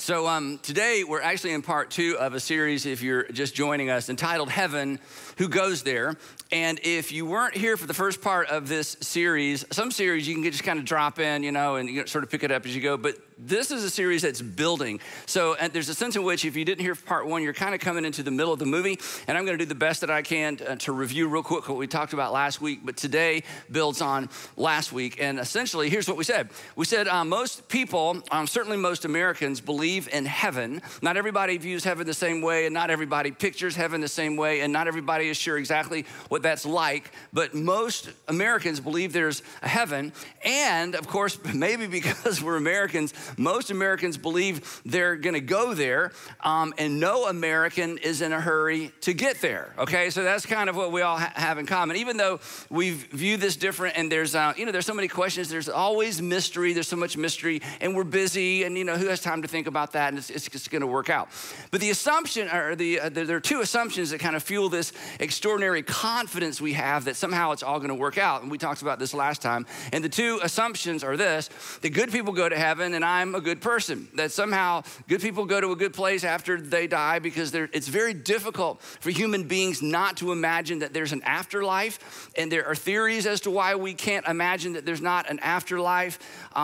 So today we're actually in part 2 of a series, if you're just joining us, entitled Heaven, Who Goes There? And if you weren't here for the first part of this series, some series you can just kind of drop in, and you sort of pick it up as you go. But this is a series that's building. So and there's a sense in which if you didn't hear part 1, you're kind of coming into the middle of the movie. And I'm going to do the best that I can to review real quick what we talked about last week. But today builds on last week. And essentially, here's what we said. We said most people, certainly most Americans, believe in heaven. Not everybody views heaven the same way, and not everybody pictures heaven the same way, and not everybody is sure exactly what that's like. But most Americans believe there's a heaven. And of course, maybe because we're Americans, most Americans believe they're gonna go there, and no American is in a hurry to get there, okay? So that's kind of what we all have in common. Even though we view this different, and there's so many questions, there's always mystery, there's so much mystery, and we're busy, and who has time to think about that, and it's just gonna work out. But the assumption, or there are two assumptions that kind of fuel this extraordinary confidence we have that somehow it's all gonna work out, and we talked about this last time. And the two assumptions are this: that good people go to heaven, and I'm a good person. That somehow good people go to a good place after they die, because it's very difficult for human beings not to imagine that there's an afterlife, and there are theories as to why we can't imagine that there's not an afterlife.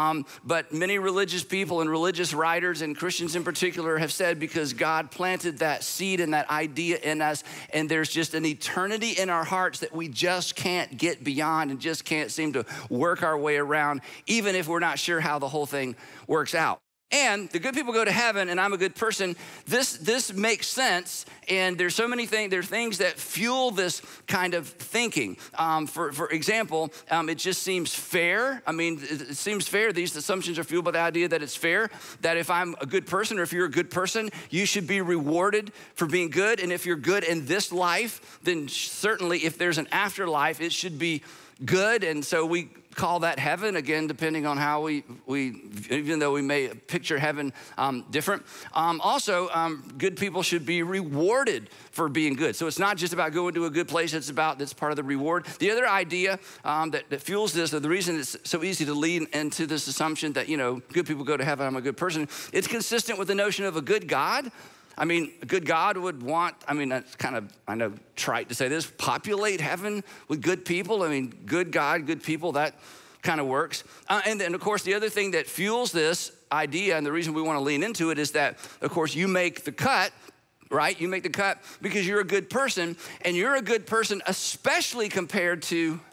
But many religious people and religious writers and Christians in particular have said because God planted that seed and that idea in us, and there's just an eternity in our hearts that we just can't get beyond and just can't seem to work our way around, even if we're not sure how the whole thing works out. And the good people go to heaven, and I'm a good person. This makes sense, and there's so many things. There are things that fuel this kind of thinking. For example, it just seems fair. I mean, it seems fair. These assumptions are fueled by the idea that it's fair, that if I'm a good person, or if you're a good person, you should be rewarded for being good. And if you're good in this life, then certainly if there's an afterlife, it should be good. And so we call that heaven, again, depending on how we even though we may picture heaven different. Also, good people should be rewarded for being good. So it's not just about going to a good place, that's part of the reward. The other idea that fuels this, or the reason it's so easy to lean into this assumption that, good people go to heaven, I'm a good person, it's consistent with the notion of a good God. I mean, a good God would want, that's kind of, I know, trite to say this, populate heaven with good people. I mean, good God, good people, that kind of works. And then, of course, the other thing that fuels this idea, and the reason we want to lean into it, is that, of course, you make the cut, right? You make the cut because you're a good person, and you're a good person especially compared to,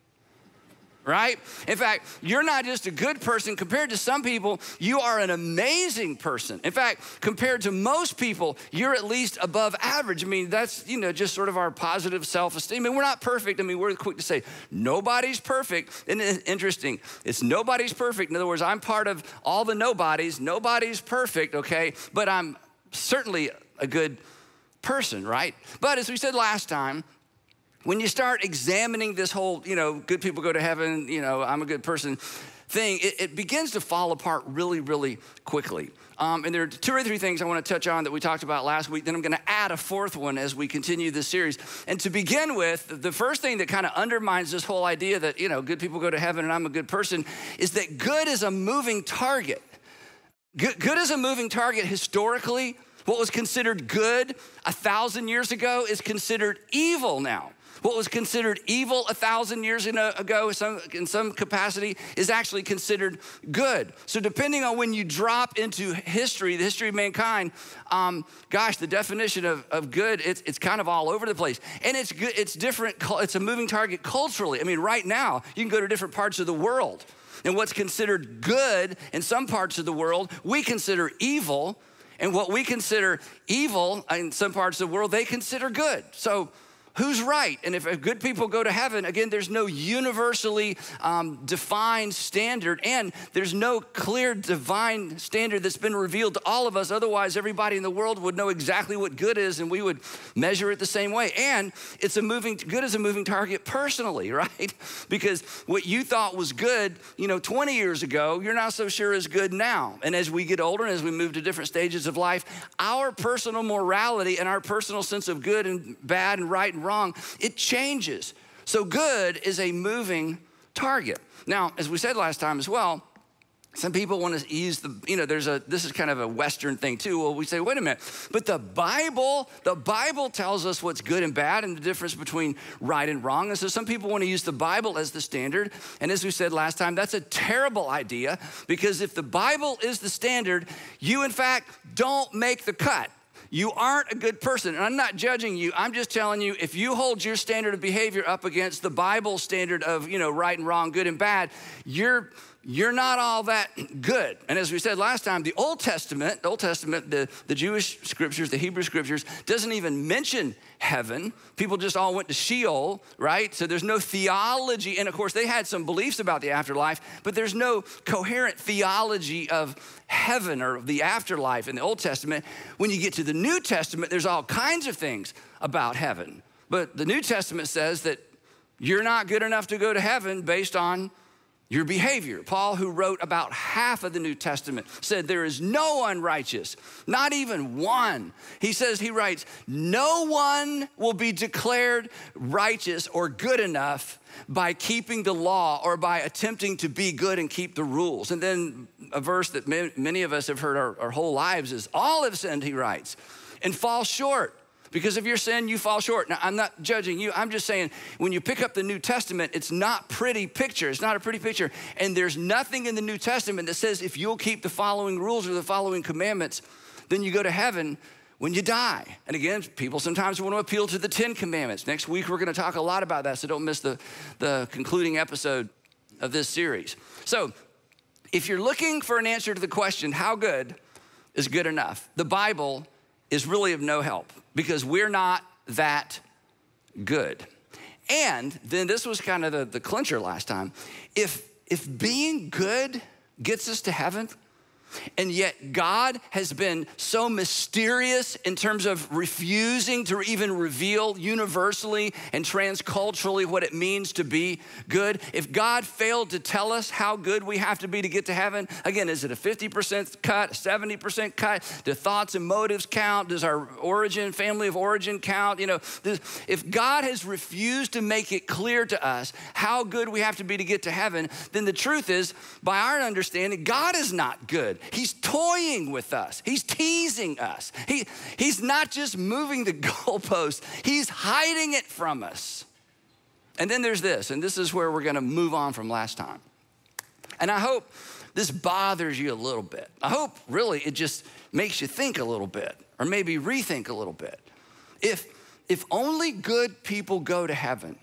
right? In fact, you're not just a good person. Compared to some people, you are an amazing person. In fact, compared to most people, you're at least above average. I mean, that's, just sort of our positive self-esteem. And we're not perfect. I mean, we're quick to say, nobody's perfect. And it's interesting. It's nobody's perfect. In other words, I'm part of all the nobodies. Nobody's perfect, okay? But I'm certainly a good person, right? But as we said last time, when you start examining this whole, good people go to heaven, I'm a good person thing, it begins to fall apart really, really quickly. And there are 2 or 3 things I want to touch on that we talked about last week. Then I'm going to add a 4th one as we continue this series. And to begin with, the first thing that kind of undermines this whole idea that, good people go to heaven and I'm a good person is that good is a moving target. Good is a moving target historically. What was considered good 1,000 years ago is considered evil now. What was considered evil 1,000 years ago in some capacity is actually considered good. So depending on when you drop into history, the history of mankind, the definition of good, it's kind of all over the place. And it's good, it's different, it's a moving target culturally. I mean, right now, you can go to different parts of the world, and what's considered good in some parts of the world, we consider evil, and what we consider evil in some parts of the world, they consider good. So who's right? And if good people go to heaven, again, there's no universally defined standard, and there's no clear divine standard that's been revealed to all of us. Otherwise, everybody in the world would know exactly what good is, and we would measure it the same way. And good is a moving target personally, right? Because what you thought was good, 20 years ago, you're not so sure is good now. And as we get older and as we move to different stages of life, our personal morality and our personal sense of good and bad and right and wrong, it changes. So good is a moving target. Now, as we said last time as well, Some people want to use this is kind of a Western thing too. Well, we say, wait a minute, but the Bible tells us what's good and bad and the difference between right and wrong. And so some people want to use the Bible as the standard. And as we said last time, that's a terrible idea, because if the Bible is the standard, you in fact don't make the cut. You aren't a good person. And I'm not judging you. I'm just telling you, if you hold your standard of behavior up against the Bible standard of, right and wrong, good and bad, you're not all that good. And as we said last time, the Old Testament, the Jewish scriptures, the Hebrew scriptures, doesn't even mention heaven. People just all went to Sheol, right? So there's no theology. And of course, they had some beliefs about the afterlife, but there's no coherent theology of heaven or the afterlife in the Old Testament. When you get to the New Testament, there's all kinds of things about heaven. But the New Testament says that you're not good enough to go to heaven based on your behavior. Paul, who wrote about half of the New Testament, said there is no one righteous, not even one. He writes, no one will be declared righteous or good enough by keeping the law or by attempting to be good and keep the rules. And then a verse that many of us have heard our whole lives is, all have sinned, he writes, and fall short. Because of your sin, you fall short. Now, I'm not judging you. I'm just saying, when you pick up the New Testament, it's not pretty picture. It's not a pretty picture. And there's nothing in the New Testament that says if you'll keep the following rules or the following commandments, then you go to heaven when you die. And again, people sometimes want to appeal to the 10 commandments. Next week, we're going to talk a lot about that, so don't miss the concluding episode of this series. So if you're looking for an answer to the question, how good is good enough? The Bible is really of no help, because we're not that good. And then this was kind of the clincher last time. If being good gets us to heaven, and yet God has been so mysterious in terms of refusing to even reveal universally and transculturally what it means to be good. If God failed to tell us how good we have to be to get to heaven, again, is it a 50% cut, 70% cut? Do thoughts and motives count? Does our family of origin count? If God has refused to make it clear to us how good we have to be to get to heaven, then the truth is, by our understanding, God is not good. He's toying with us. He's teasing us. He's not just moving the goalpost. He's hiding it from us. And then there's this, and this is where we're going to move on from last time. And I hope this bothers you a little bit. I hope really it just makes you think a little bit, or maybe rethink a little bit. If only good people go to heaven,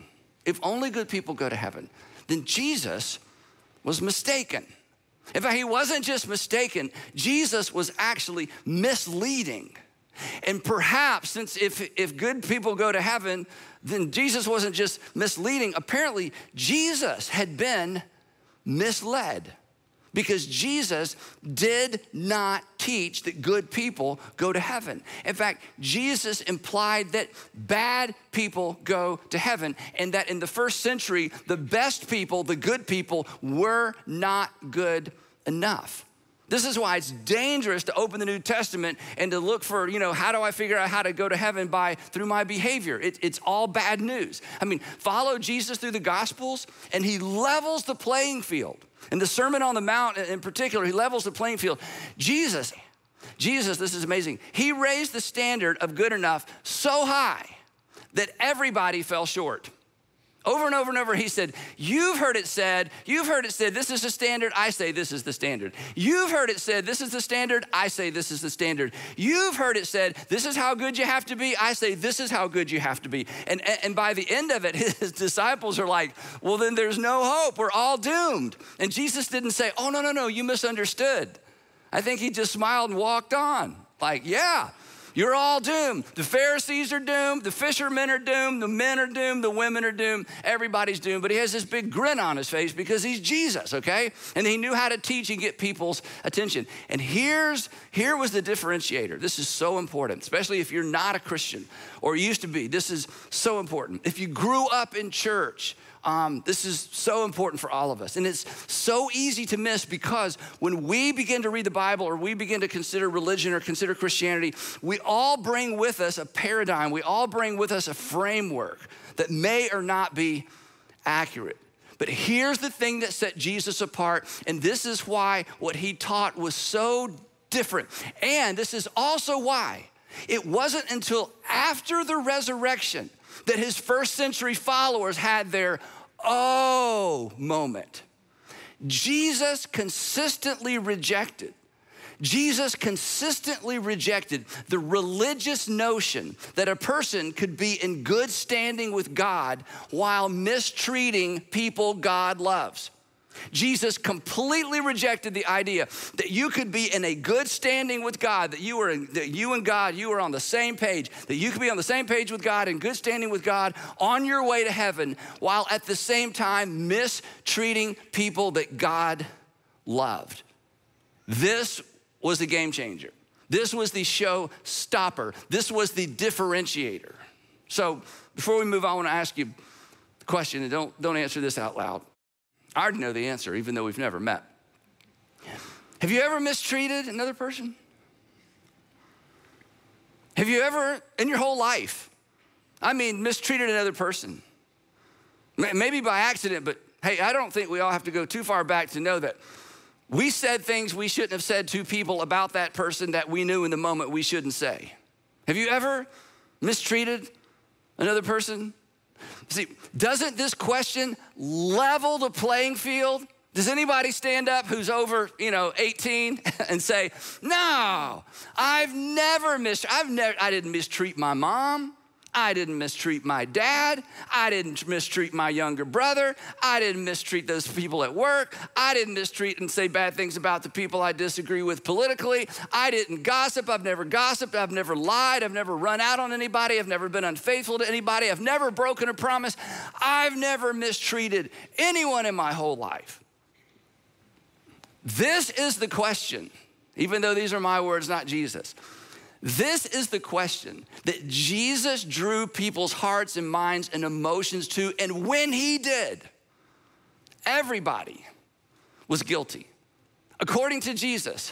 then Jesus was mistaken. In fact, he wasn't just mistaken. Jesus was actually misleading. And perhaps, since if good people go to heaven, then Jesus wasn't just misleading. Apparently, Jesus had been misled, because Jesus did not teach that good people go to heaven. In fact, Jesus implied that bad people go to heaven, and that in the first century, the best people, the good people, were not good enough. This is why it's dangerous to open the New Testament and to look for, how do I figure out how to go to heaven through my behavior? It's all bad news. I mean, follow Jesus through the Gospels, and he levels the playing field. In the Sermon on the Mount in particular, he levels the playing field. Jesus, this is amazing. He raised the standard of good enough so high that everybody fell short. Over and over and over, he said, you've heard it said, this is the standard, I say this is the standard. You've heard it said, this is the standard, I say this is the standard. You've heard it said, this is how good you have to be, I say this is how good you have to be. And by the end of it, his disciples are like, well, then there's no hope, we're all doomed. And Jesus didn't say, oh, no, you misunderstood. I think he just smiled and walked on. Like, yeah. You're all doomed. The Pharisees are doomed. The fishermen are doomed. The men are doomed. The women are doomed. Everybody's doomed. But he has this big grin on his face because he's Jesus, okay? And he knew how to teach and get people's attention. And here was the differentiator. This is so important, especially if you're not a Christian or used to be. This is so important. If you grew up in church, this is so important for all of us. And it's so easy to miss, because when we begin to read the Bible, or we begin to consider religion or consider Christianity, we all bring with us a paradigm. We all bring with us a framework that may or not be accurate. But here's the thing that set Jesus apart, and this is why what he taught was so different. And this is also why it wasn't until after the resurrection that his first century followers had their oh moment. Jesus consistently rejected the religious notion that a person could be in good standing with God while mistreating people God loves. Jesus completely rejected the idea that you could be in a good standing with God, that you and God, you are on the same page, that you could be on the same page with God, in good standing with God, on your way to heaven, while at the same time mistreating people that God loved. This was the game changer. This was the show stopper. This was the differentiator. So before we move on, I want to ask you a question, and don't answer this out loud. I already know the answer, even though we've never met. Have you ever mistreated another person? Have you ever, in your whole life, mistreated another person? Maybe by accident, but hey, I don't think we all have to go too far back to know that we said things we shouldn't have said to people about that person that we knew in the moment we shouldn't say. Have you ever mistreated another person? See, doesn't this question level the playing field? Does anybody stand up who's over, 18 and say, no, I didn't mistreat my mom. I didn't mistreat my dad. I didn't mistreat my younger brother. I didn't mistreat those people at work. I didn't mistreat and say bad things about the people I disagree with politically. I didn't gossip. I've never gossiped. I've never lied. I've never run out on anybody. I've never been unfaithful to anybody. I've never broken a promise. I've never mistreated anyone in my whole life. This is the question, even though these are my words, not Jesus. This is the question that Jesus drew people's hearts and minds and emotions to, and when he did, everybody was guilty. According to Jesus,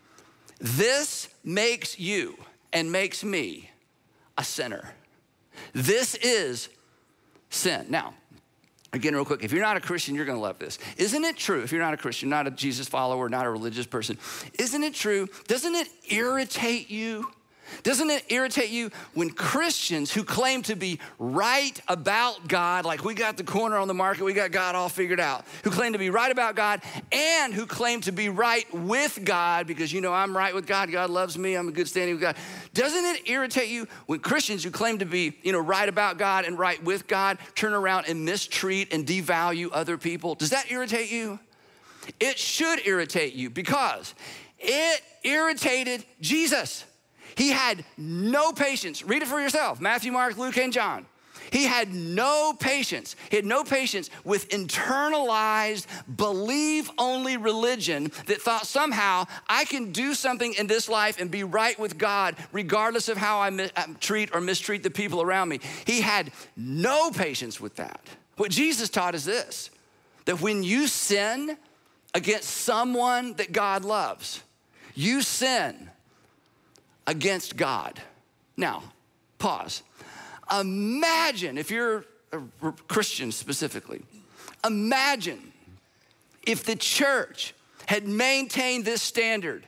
this makes you and makes me a sinner. This is sin. Now, again, real quick, if you're not a Christian, you're gonna love this. Isn't it true, if you're not a Christian, not a Jesus follower, not a religious person, isn't it true, doesn't it irritate you? Doesn't it irritate you when Christians who claim to be right about God, like we got the corner on the market, we got God all figured out, who claim to be right about God and who claim to be right with God because, I'm right with God, God loves me, I'm in good standing with God. Doesn't it irritate you when Christians who claim to be, right about God and right with God turn around and mistreat and devalue other people? Does that irritate you? It should irritate you because it irritated Jesus. He had no patience. Read it for yourself. Matthew, Mark, Luke, and John. He had no patience. He had no patience with internalized, believe-only religion that thought somehow I can do something in this life and be right with God regardless of how I treat or mistreat the people around me. He had no patience with that. What Jesus taught is this, that when you sin against someone that God loves, you sin against God. Now, pause. Imagine, if you're a Christian specifically, imagine if the church had maintained this standard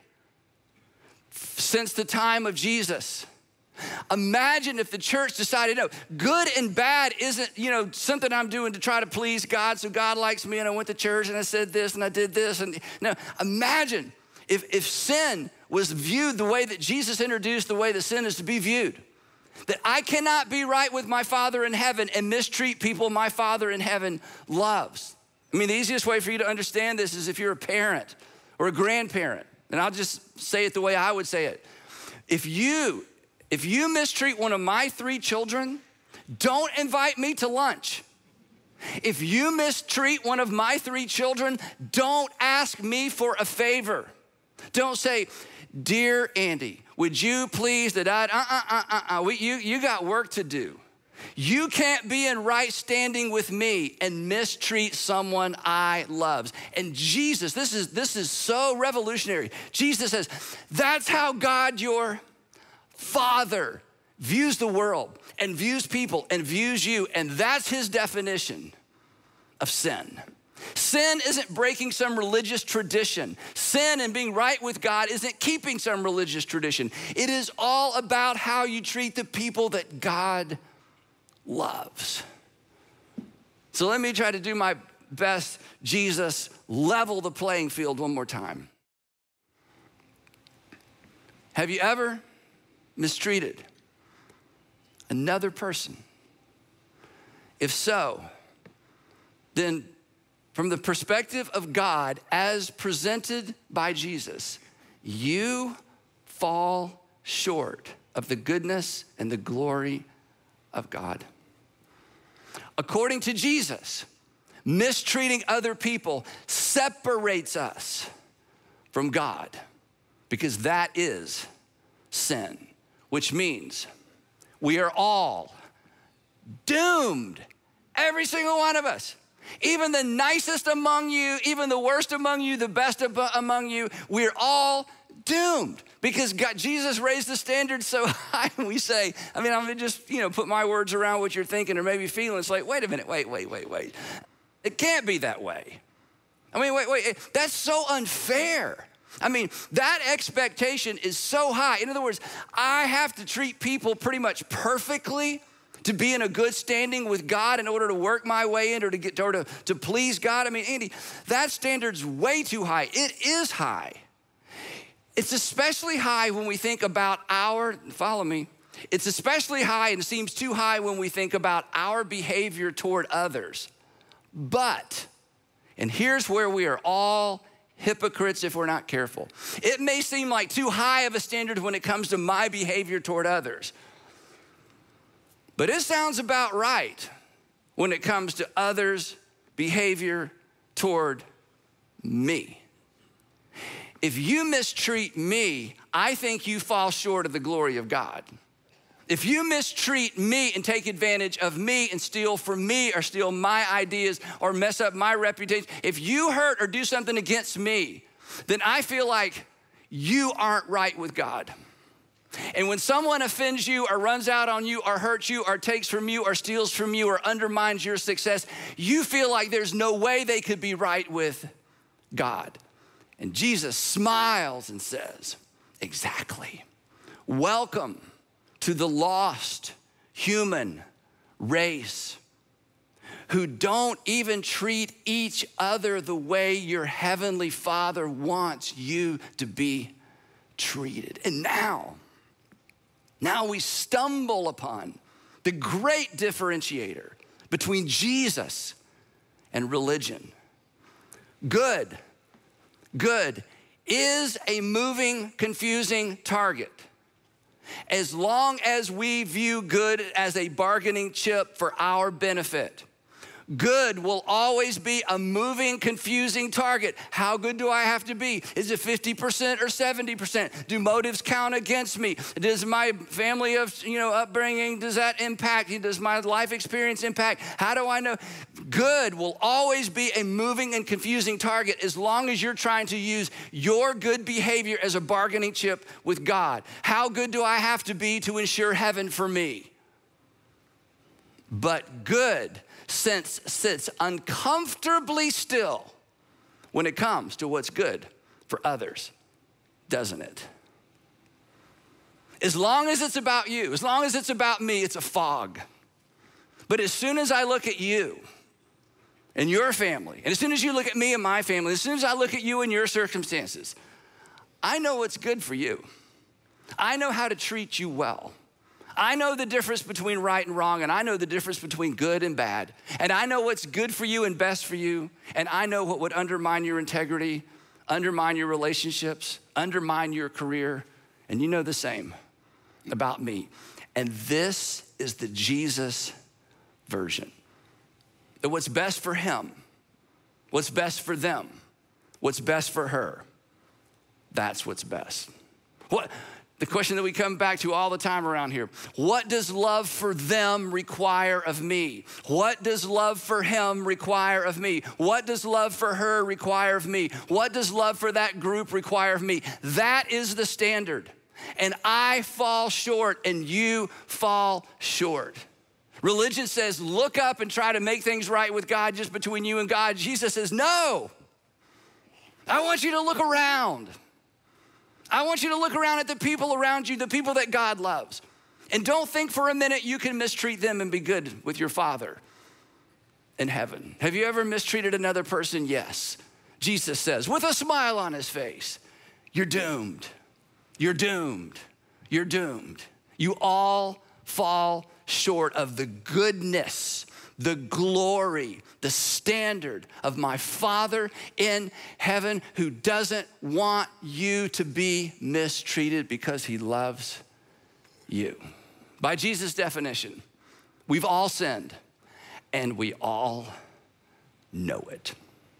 since the time of Jesus. Imagine if the church decided, no, good and bad isn't, something I'm doing to try to please God, so God likes me and I went to church and I said this and I did this. And no, imagine if sin was viewed the way that Jesus introduced the way that sin is to be viewed. That I cannot be right with my Father in heaven and mistreat people my Father in heaven loves. The easiest way for you to understand this is if you're a parent or a grandparent, and I'll just say it the way I would say it. If you mistreat one of my 3 children, don't invite me to lunch. If you mistreat one of my 3 children, don't ask me for a favor. Don't say, dear Andy, would you please that you got work to do. You can't be in right standing with me and mistreat someone I love. And Jesus, this is so revolutionary. Jesus says, that's how God, your Father, views the world and views people and views you. And that's his definition. of sin. Sin isn't breaking some religious tradition. Sin and being right with God isn't keeping some religious tradition. It is all about how you treat the people that God loves. So let me try to do my best. Jesus, level the playing field one more time. Have you ever mistreated another person? If so, then from the perspective of God as presented by Jesus, you fall short of the goodness and the glory of God. According to Jesus, mistreating other people separates us from God because that is sin, which means we are all doomed, every single one of us. Even the nicest among you, even the worst among you, the best among you, we're all doomed because God, Jesus raised the standard so high. And we say, I'm gonna just, put my words around what you're thinking or maybe feeling. It's like, wait a minute, wait. It can't be that way. Wait, that's so unfair. That expectation is so high. In other words, I have to treat people pretty much perfectly to be in a good standing with God in order to work my way in or to please God. Andy, that standard's way too high. It is high. It's especially high when we think about follow me. It's especially high and seems too high when we think about our behavior toward others. But, and here's where we are all hypocrites if we're not careful. It may seem like too high of a standard when it comes to my behavior toward others. But it sounds about right when it comes to others' behavior toward me. If you mistreat me, I think you fall short of the glory of God. If you mistreat me and take advantage of me and steal from me or steal my ideas or mess up my reputation, if you hurt or do something against me, then I feel like you aren't right with God. And when someone offends you or runs out on you or hurts you or takes from you or steals from you or undermines your success, you feel like there's no way they could be right with God. And Jesus smiles and says, exactly. Welcome to the lost human race who don't even treat each other the way your heavenly Father wants you to be treated. And now we stumble upon the great differentiator between Jesus and religion. Good is a moving, confusing target. As long as we view good as a bargaining chip for our benefit. Good will always be a moving, confusing target. How good do I have to be? Is it 50% or 70%? Do motives count against me? Does my family of upbringing, does that impact? Does my life experience impact? How do I know? Good will always be a moving and confusing target as long as you're trying to use your good behavior as a bargaining chip with God. How good do I have to be to ensure heaven for me? But good sits uncomfortably still when it comes to what's good for others, doesn't it? As long as it's about you, as long as it's about me, it's a fog. But as soon as I look at you and your family, and as soon as you look at me and my family, as soon as I look at you and your circumstances, I know what's good for you. I know how to treat you well. I know the difference between right and wrong, and I know the difference between good and bad. And I know what's good for you and best for you, and I know what would undermine your integrity, undermine your relationships, undermine your career, and you know the same about me. And this is the Jesus version. That what's best for him, what's best for them, what's best for her, that's what's best. The question that we come back to all the time around here, what does love for them require of me? What does love for him require of me? What does love for her require of me? What does love for that group require of me? That is the standard. And I fall short and you fall short. Religion says, look up and try to make things right with God just between you and God. Jesus says, no. I want you to look around. I want you to look around at the people around you, the people that God loves. And don't think for a minute you can mistreat them and be good with your Father in heaven. Have you ever mistreated another person? Yes. Jesus says, with a smile on his face, you're doomed. You're doomed. You're doomed. You all fall short of the goodness, the glory, the standard of my Father in heaven, who doesn't want you to be mistreated because he loves you. By Jesus' definition, we've all sinned and we all know it.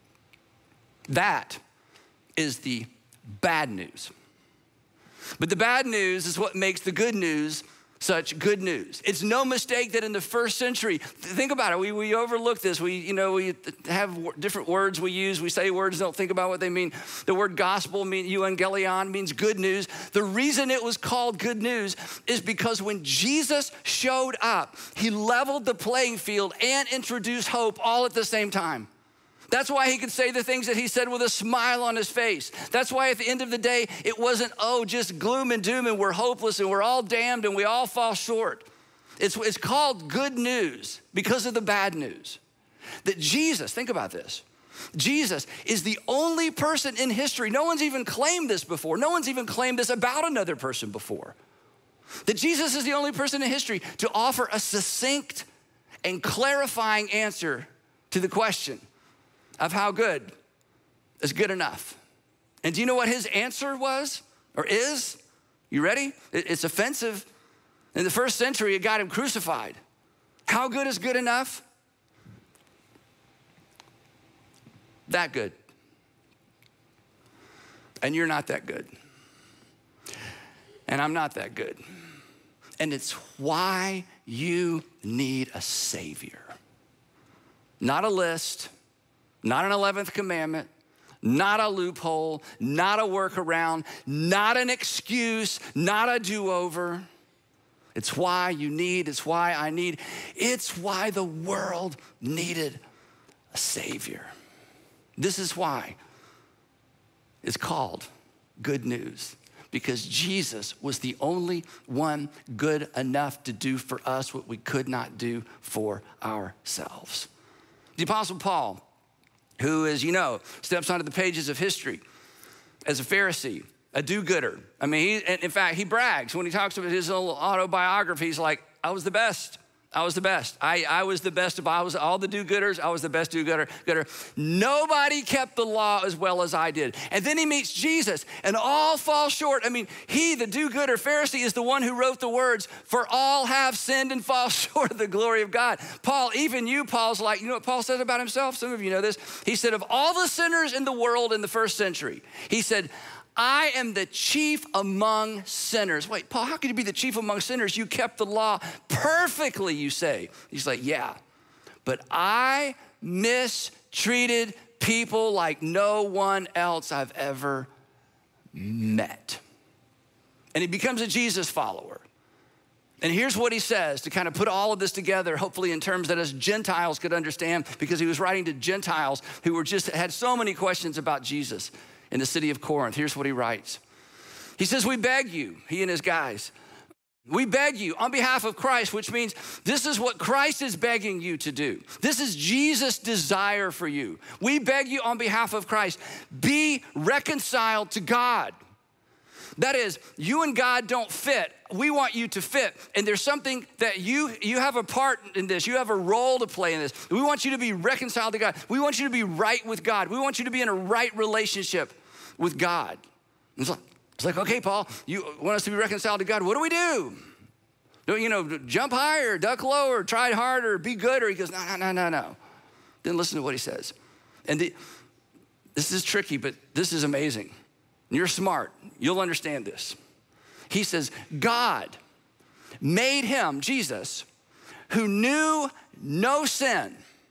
That is the bad news. But the bad news is what makes the good news such good news. It's no mistake that in the first century, think about it, we overlook this. We have different words we use. We say words, don't think about what they mean. The word gospel, euangelion, means good news. The reason it was called good news is because when Jesus showed up, he leveled the playing field and introduced hope all at the same time. That's why he could say the things that he said with a smile on his face. That's why at the end of the day, it wasn't, just gloom and doom and we're hopeless and we're all damned and we all fall short. It's called good news because of the bad news. That Jesus, think about this, Jesus is the only person in history, no one's even claimed this before, no one's even claimed this about another person before. That Jesus is the only person in history to offer a succinct and clarifying answer to the question of how good is good enough. And do you know what his answer was or is? You ready? It's offensive. In the first century, it got him crucified. How good is good enough? That good. And you're not that good. And I'm not that good. And it's why you need a Savior. Not a list, not an 11th commandment, not a loophole, not a workaround, not an excuse, not a do-over. It's why you need, it's why I need, it's why the world needed a Savior. This is why it's called good news, because Jesus was the only one good enough to do for us what we could not do for ourselves. The Apostle Paul, who, as you know, steps onto the pages of history as a Pharisee, a do-gooder. I mean, in fact, he brags when he talks about his little autobiography. He's like, I was the best. I was the best. I was the best of all the do-gooders. I was the best do-gooder. Nobody kept the law as well as I did. And then he meets Jesus and all fall short. I mean, he, the do-gooder Pharisee, is the one who wrote the words, for all have sinned and fall short of the glory of God. Paul, even you, Paul's like, you know what Paul said about himself? Some of you know this. He said, of all the sinners in the world in the first century, he said, I am the chief among sinners. Wait, Paul, how could you be the chief among sinners? You kept the law perfectly, you say. He's like, yeah, but I mistreated people like no one else I've ever met. And he becomes a Jesus follower. And here's what he says to kind of put all of this together, hopefully in terms that us Gentiles could understand, because he was writing to Gentiles who had so many questions about Jesus in the city of Corinth. Here's what he writes. He says, we beg you, he and his guys, we beg you on behalf of Christ, which means this is what Christ is begging you to do. This is Jesus' desire for you. We beg you on behalf of Christ, be reconciled to God. That is, you and God don't fit. We want you to fit. And there's something that you have a part in this. You have a role to play in this. We want you to be reconciled to God. We want you to be right with God. We want you to be in a right relationship with God. It's like, okay, Paul, you want us to be reconciled to God. What do we do? Jump higher, duck lower, try harder, be good. Or he goes, no. Then listen to what he says. And this is tricky, but this is amazing. You're smart. You'll understand this. He says, God made him, Jesus, who knew no sin,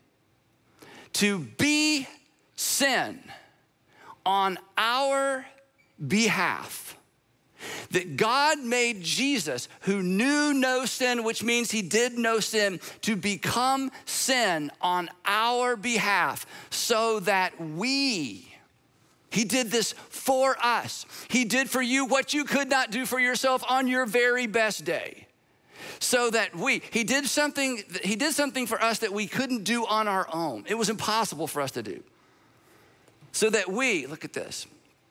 to be sin on our behalf, That God made Jesus, who knew no sin, which means he did no sin, to become sin on our behalf so that he did this for us. He did for you what you could not do for yourself on your very best day. So that he did something for us that we couldn't do on our own. It was impossible for us to do. So that we, look at this,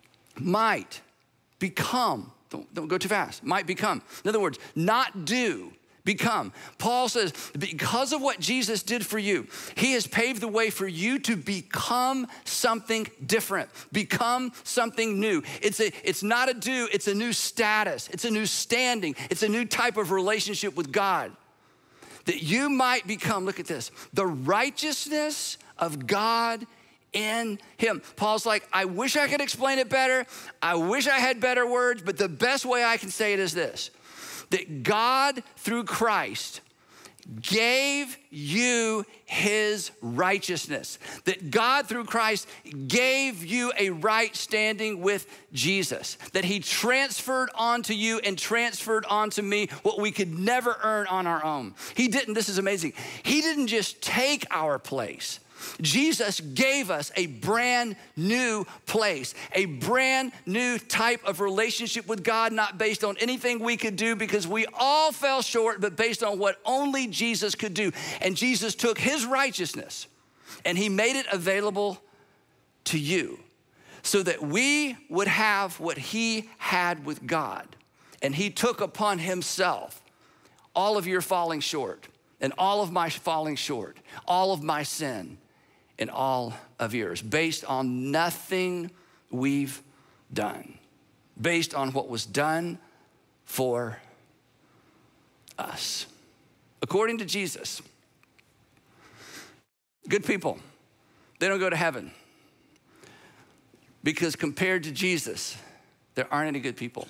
might become, don't go too fast, might become. In other words, not do, become. Paul says, because of what Jesus did for you, he has paved the way for you to become something different, become something new. It's not a do, it's a new status, it's a new standing, it's a new type of relationship with God. That you might become, look at this, the righteousness of God in him. Paul's like, I wish I could explain it better. I wish I had better words, but the best way I can say it is this, that God through Christ gave you his righteousness. That God through Christ gave you a right standing with Jesus. That he transferred onto you and transferred onto me what we could never earn on our own. He didn't, this is amazing, he didn't just take our place. Jesus gave us a brand new place, a brand new type of relationship with God, not based on anything we could do because we all fell short, but based on what only Jesus could do. And Jesus took his righteousness and he made it available to you so that we would have what he had with God. And he took upon himself all of your falling short and all of my falling short, all of my sin, and all of yours, based on nothing we've done, based on what was done for us. According to Jesus, good people, they don't go to heaven because compared to Jesus, there aren't any good people.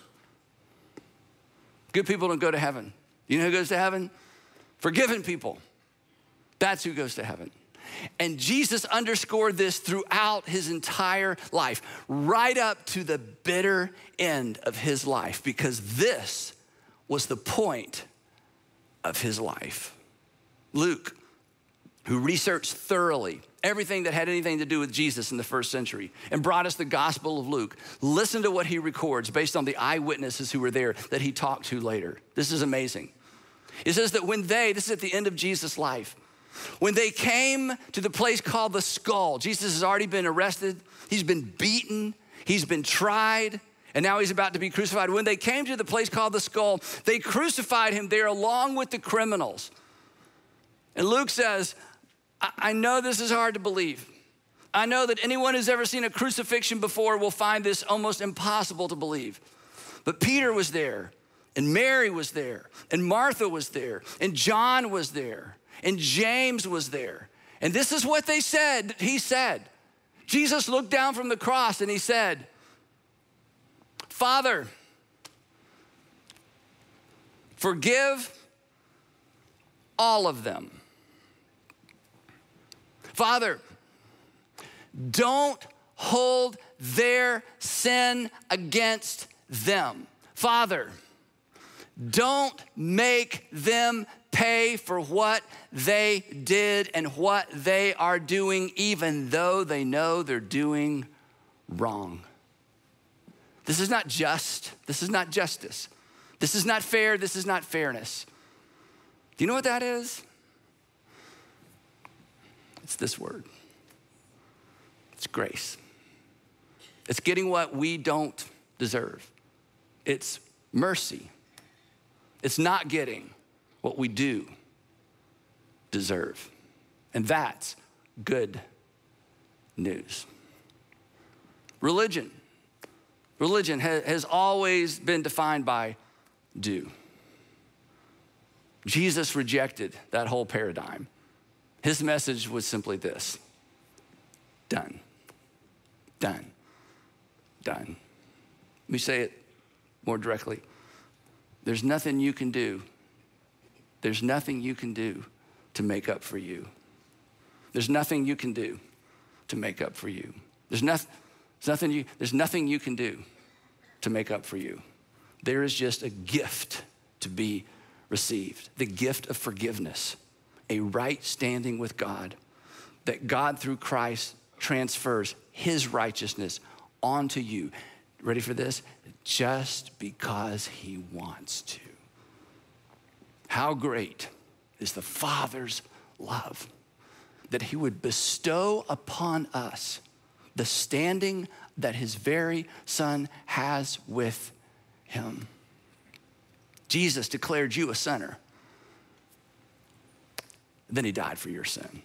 Good people don't go to heaven. You know who goes to heaven? Forgiven people. That's who goes to heaven. And Jesus underscored this throughout his entire life, right up to the bitter end of his life, because this was the point of his life. Luke, who researched thoroughly everything that had anything to do with Jesus in the first century and brought us the Gospel of Luke, listen to what he records based on the eyewitnesses who were there that he talked to later. This is amazing. It says that this is at the end of Jesus' life, when they came to the place called the Skull, Jesus has already been arrested, he's been beaten, he's been tried, and now he's about to be crucified. When they came to the place called the Skull, they crucified him there along with the criminals. And Luke says, I know this is hard to believe. I know that anyone who's ever seen a crucifixion before will find this almost impossible to believe. But Peter was there, and Mary was there, and Martha was there, and John was there, and James was there. And this is what they said. He said, Jesus looked down from the cross and he said, Father, forgive all of them. Father, don't hold their sin against them. Father, don't make them pay for what they did and what they are doing, even though they know they're doing wrong. This is not just. This is not justice. This is not fair. This is not fairness. Do you know what that is? It's this word. It's grace. It's getting what we don't deserve. It's mercy. It's not getting what we do deserve. And that's good news. Religion has always been defined by do. Jesus rejected that whole paradigm. His message was simply this: done, done, done. Let me say it more directly. There's nothing you can do. There's nothing you can do to make up for you. There's nothing you can do to make up for you. There's nothing you can do to make up for you. there is just a gift to be received, the gift of forgiveness, a right standing with God, that God through Christ transfers his righteousness onto you. Ready for this? Just because he wants to. How great is the Father's love that he would bestow upon us the standing that his very Son has with him. Jesus declared you a sinner. Then he died for your sin.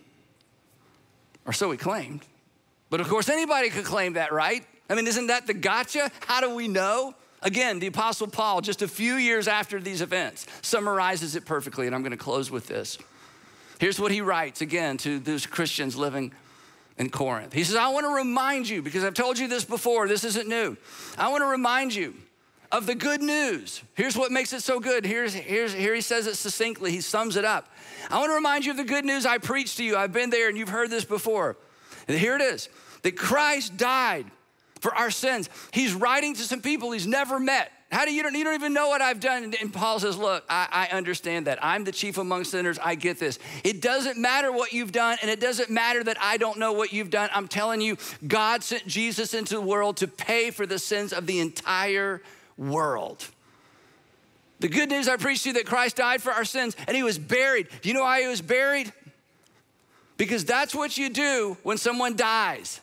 Or so he claimed. But of course, anybody could claim that, right? I mean, isn't that the gotcha? How do we know? Again, the Apostle Paul, just a few years after these events, summarizes it perfectly, and I'm gonna close with this. Here's what he writes, again, to those Christians living in Corinth. He says, I wanna remind you, because I've told you this before, this isn't new. I wanna remind you of the good news. Here's what makes it so good. Here he says it succinctly, he sums it up. I wanna remind you of the good news I preached to you. I've been there and you've heard this before. And here it is, that Christ died for our sins. He's writing to some people he's never met. You don't even know what I've done. And Paul says, look, I understand that. I'm the chief among sinners. I get this. It doesn't matter what you've done, and it doesn't matter that I don't know what you've done. I'm telling you, God sent Jesus into the world to pay for the sins of the entire world. The good news I preached to you that Christ died for our sins, and he was buried. Do you know why he was buried? Because that's what you do when someone dies.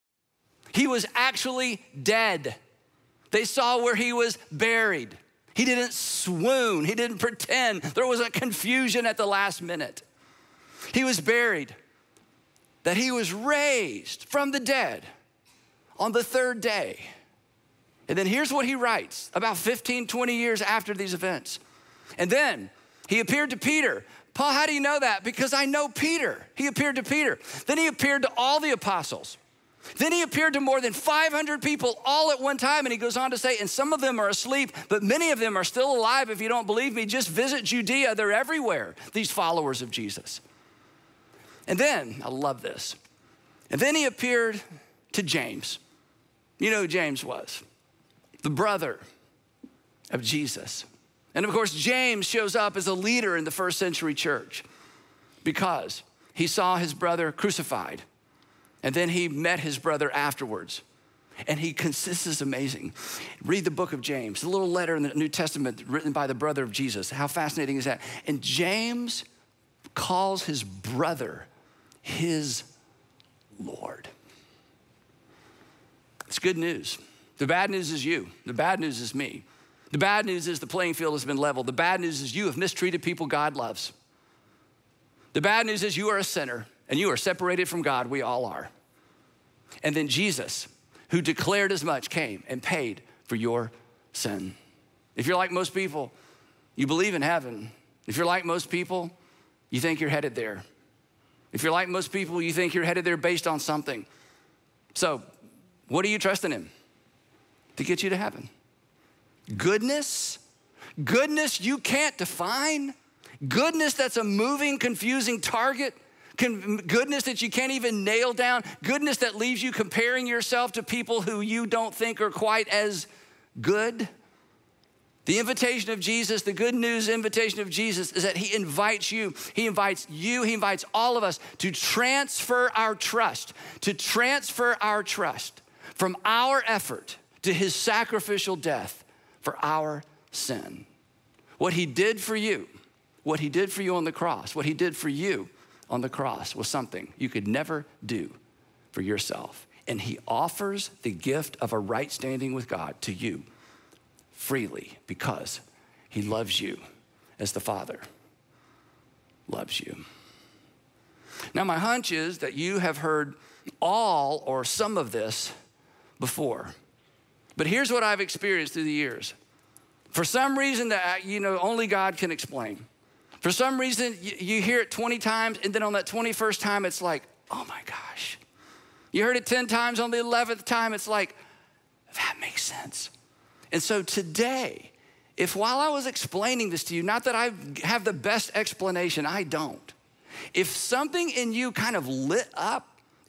He was actually dead. They saw where he was buried. He didn't swoon. He didn't pretend. There wasn't confusion at the last minute. He was buried. That he was raised from the dead on the third day. And then here's what he writes about 15, 20 years after these events. And then he appeared to Peter. Paul, how do you know that? Because I know Peter. He appeared to Peter. Then he appeared to all the apostles. Then he appeared to more than 500 people all at one time. And he goes on to say, and some of them are asleep, but many of them are still alive. If you don't believe me, just visit Judea. They're everywhere, these followers of Jesus. And then, I love this. And then he appeared to James. You know who James was? The brother of Jesus. And of course, James shows up as a leader in the first century church because he saw his brother crucified. And then he met his brother afterwards. And this is amazing. Read the book of James, the little letter in the New Testament written by the brother of Jesus. How fascinating is that? And James calls his brother his Lord. It's good news. The bad news is you. The bad news is me. The bad news is the playing field has been leveled. The bad news is you have mistreated people God loves. The bad news is you are a sinner. And you are separated from God, we all are. And then Jesus, who declared as much, came and paid for your sin. If you're like most people, you believe in heaven. If you're like most people, you think you're headed there. If you're like most people, you think you're headed there based on something. So, what are you trusting him to get you to heaven? Goodness? Goodness you can't define? Goodness that's a moving, confusing target? Goodness that you can't even nail down, goodness that leaves you comparing yourself to people who you don't think are quite as good. The invitation of Jesus, the good news invitation of Jesus is that he invites you, he invites all of us to transfer our trust from our effort to his sacrificial death for our sin. What he did for you on the cross, what he did for you on the cross was something you could never do for yourself. And he offers the gift of a right standing with God to you freely because he loves you as the Father loves you. Now, my hunch is that you have heard all or some of this before. But here's what I've experienced through the years. For some reason that, only God can explain. For some reason, you hear it 20 times, and then on that 21st time, it's like, oh my gosh. You heard it 10 times, on the 11th time, it's like, that makes sense. And so today, if while I was explaining this to you, not that I have the best explanation, I don't. If something in you kind of lit up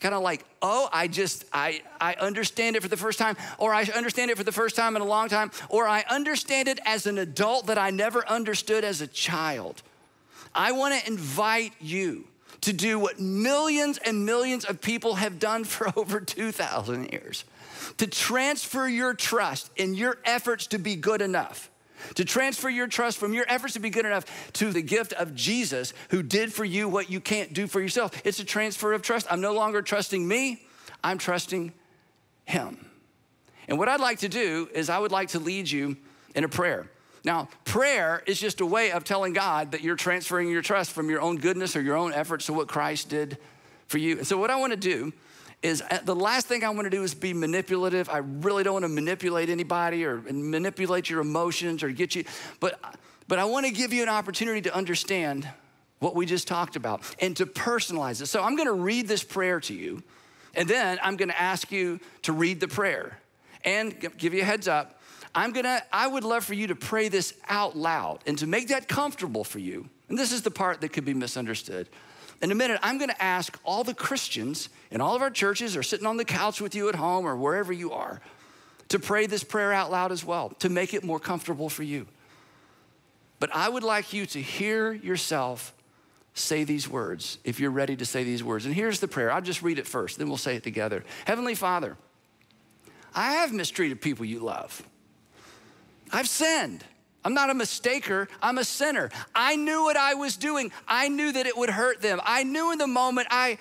kind of like, oh, I understand it for the first time, or I understand it for the first time in a long time, or I understand it as an adult that I never understood as a child. I want to invite you to do what millions and millions of people have done for over 2,000 years, to transfer your trust in your efforts to be good enough, to transfer your trust from your efforts to be good enough to the gift of Jesus, who did for you what you can't do for yourself. It's a transfer of trust. I'm no longer trusting me, I'm trusting him. And what I'd like to do is I would like to lead you in a prayer. Now, prayer is just a way of telling God that you're transferring your trust from your own goodness or your own efforts to what Christ did for you. And so what I want to do is, the last thing I want to do is be manipulative. I really don't want to manipulate anybody or manipulate your emotions or get you, but I want to give you an opportunity to understand what we just talked about and to personalize it. So I'm going to read this prayer to you, and then I'm going to ask you to read the prayer and give you a heads up. I would love for you to pray this out loud and to make that comfortable for you. And this is the part that could be misunderstood. In a minute, I'm gonna ask all the Christians in all of our churches or sitting on the couch with you at home or wherever you are to pray this prayer out loud as well, to make it more comfortable for you. But I would like you to hear yourself say these words if you're ready to say these words. And here's the prayer. I'll just read it first, then we'll say it together. Heavenly Father, I have mistreated people you love. I've sinned. I'm not a mistaker, I'm a sinner. I knew what I was doing. I knew that it would hurt them. I knew in the moment I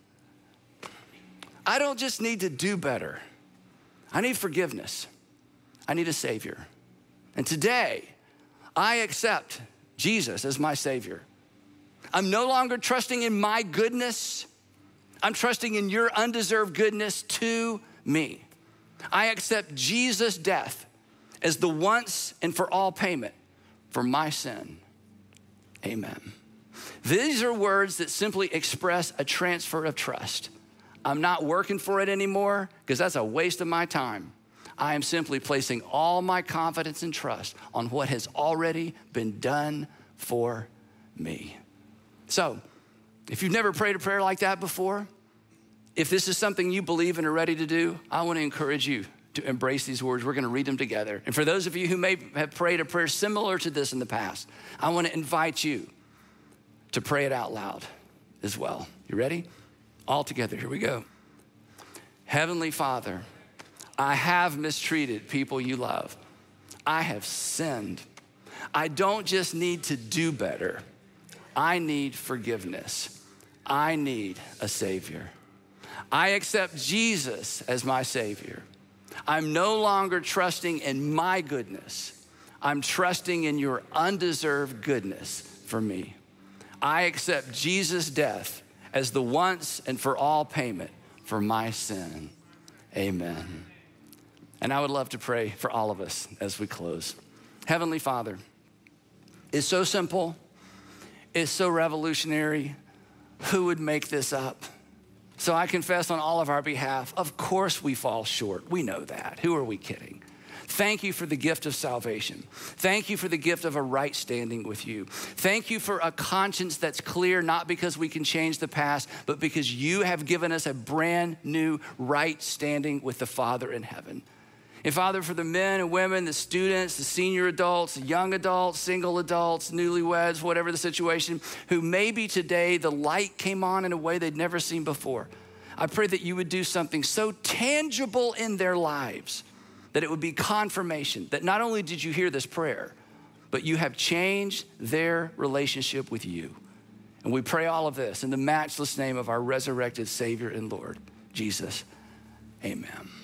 don't just need to do better. I need forgiveness. I need a Savior. And today, I accept Jesus as my Savior. I'm no longer trusting in my goodness. I'm trusting in your undeserved goodness to me. I accept Jesus' death as the once and for all payment for my sin. Amen. These are words that simply express a transfer of trust. I'm not working for it anymore because that's a waste of my time. I am simply placing all my confidence and trust on what has already been done for me. So, if you've never prayed a prayer like that before, if this is something you believe and are ready to do, I want to encourage you to embrace these words. We're going to read them together. And for those of you who may have prayed a prayer similar to this in the past, I want to invite you to pray it out loud as well. You ready? All together, here we go. Heavenly Father, I have mistreated people you love. I have sinned. I don't just need to do better. I need forgiveness. I need a Savior. I accept Jesus as my Savior. I'm no longer trusting in my goodness. I'm trusting in your undeserved goodness for me. I accept Jesus' death as the once and for all payment for my sin. Amen. And I would love to pray for all of us as we close. Heavenly Father, it's so simple. It's so revolutionary. Who would make this up? So I confess on all of our behalf, of course we fall short. We know that. Who are we kidding? Thank you for the gift of salvation. Thank you for the gift of a right standing with you. Thank you for a conscience that's clear, not because we can change the past, but because you have given us a brand new right standing with the Father in heaven. And Father, for the men and women, the students, the senior adults, the young adults, single adults, newlyweds, whatever the situation, who maybe today the light came on in a way they'd never seen before, I pray that you would do something so tangible in their lives that it would be confirmation that not only did you hear this prayer, but you have changed their relationship with you. And we pray all of this in the matchless name of our resurrected Savior and Lord, Jesus. Amen.